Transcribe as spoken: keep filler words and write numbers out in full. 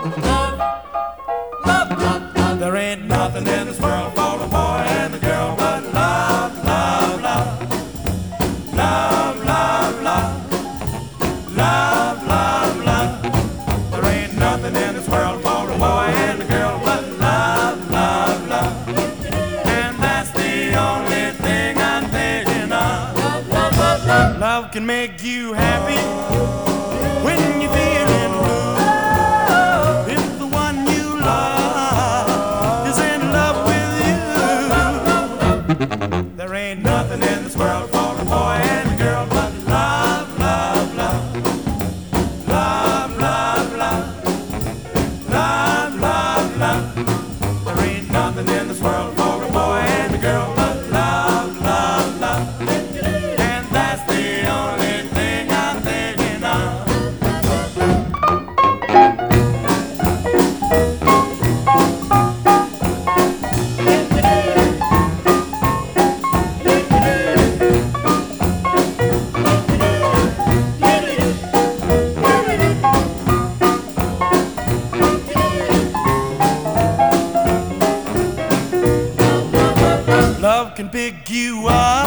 There ain't nothing in this world for the boy and the girl but love, love, love. Love, love, love. Love, love, love. There ain't nothing in this world for the boy and the girl but love, love, love. And that's the only thing I'm thinking of. Love, love, love, love. Love can make you happy when you're feeling blue. If the one you love is in love with you, there ain't nothing in this world for a boy and a girl but love, love, love. Love, love, love. Love, love, love. There ain't nothing in this world for a boy and a girl but love, love, love. And that's the only thing I'm thinking of. Love can pick you up